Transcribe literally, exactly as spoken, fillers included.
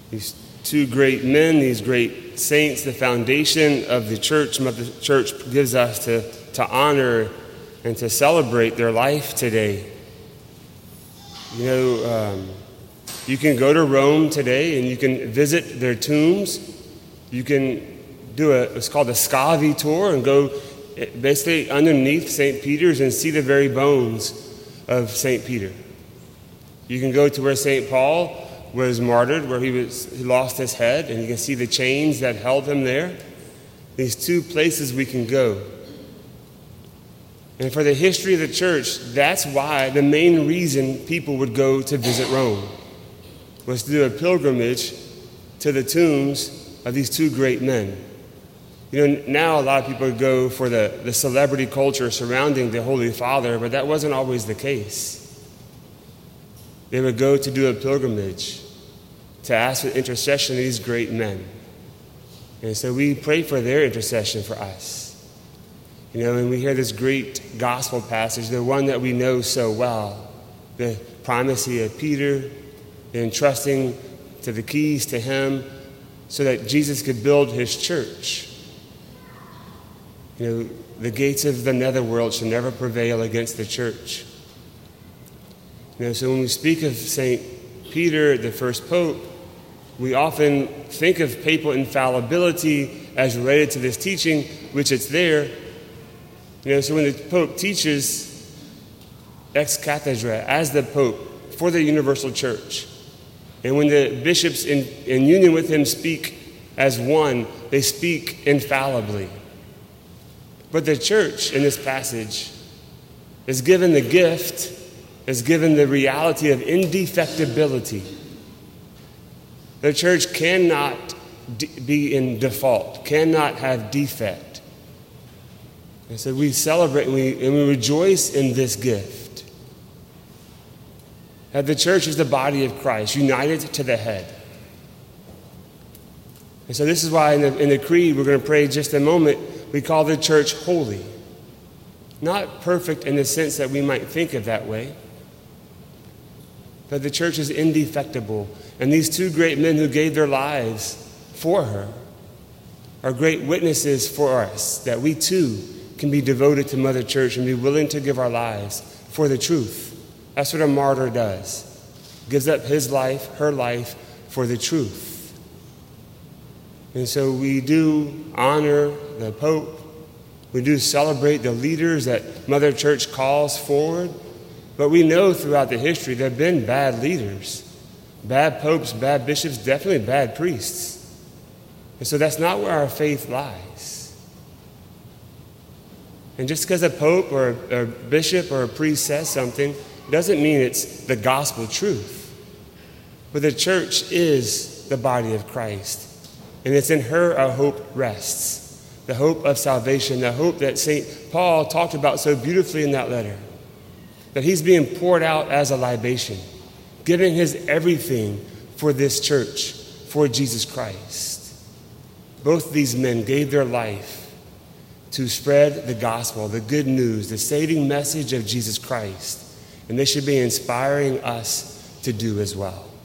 These two great men, these great saints, the foundation of the church, what the church gives us to, to honor and to celebrate their life today. You know, um, you can go to Rome today and you can visit their tombs. You can do a, it's called a Scavi tour, and go basically underneath Saint Peter's and see the very bones of Saint Peter. You can go to where Saint Paul was martyred, where he was he lost his head, and you can see the chains that held him there. These two places we can go. And for the history of the church, that's why the main reason people would go to visit Rome was to do a pilgrimage to the tombs of these two great men. You know, now a lot of people go for the, the celebrity culture surrounding the Holy Father, but that wasn't always the case. They would go to do a pilgrimage to ask for the intercession of these great men. And so we pray for their intercession for us. You know, and we hear this great gospel passage, the one that we know so well, the primacy of Peter, the entrusting to the keys to him so that Jesus could build his church. You know, the gates of the netherworld shall never prevail against the church. You know, so when we speak of Saint Peter, the first pope, we often think of papal infallibility as related to this teaching, which it's there. You know, so when the Pope teaches ex cathedra as the Pope for the universal church, and when the bishops in, in union with him speak as one, they speak infallibly. But the church in this passage is given the gift, is given the reality of indefectibility. The church cannot de- be in default, cannot have defect. And so we celebrate and we, and we rejoice in this gift. That the church is the body of Christ, united to the head. And so this is why in the, in the creed, we're going to pray just a moment, we call the church holy. Not perfect in the sense that we might think of that way, but the church is indefectible. And these two great men who gave their lives for her are great witnesses for us, that we too can be devoted to Mother Church and be willing to give our lives for the truth. That's what a martyr does. Gives up his life, her life, for the truth. And so we do honor the Pope. We do celebrate the leaders that Mother Church calls forward. But we know throughout the history there have been bad leaders. Bad popes, bad bishops, definitely bad priests. And so that's not where our faith lies. And just because a pope or a, a bishop or a priest says something doesn't mean it's the gospel truth. But the church is the body of Christ. And it's in her our hope rests. The hope of salvation, the hope that Saint Paul talked about so beautifully in that letter. That he's being poured out as a libation, giving his everything for this church, for Jesus Christ. Both these men gave their life to spread the gospel, the good news, the saving message of Jesus Christ. And they should be inspiring us to do as well.